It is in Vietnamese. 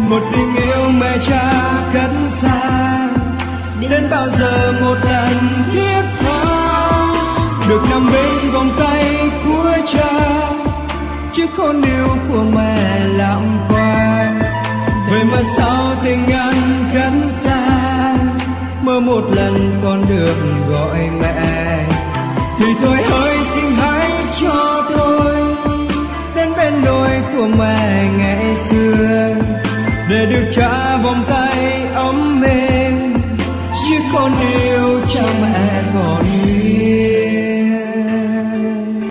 một tình yêu mẹ cha cất xa. Đến bao giờ một lần tiếp theo được nằm bên vòng tay của cha, chiếc khôn yêu của mẹ lãng qua. Vậy mà sao tình anh cất xa, mơ một lần con được gọi mẹ, thì thôi hỡi xin hãy cho tôi đến bên đôi của mẹ ngày xưa, để được trả vòng tay ấm êm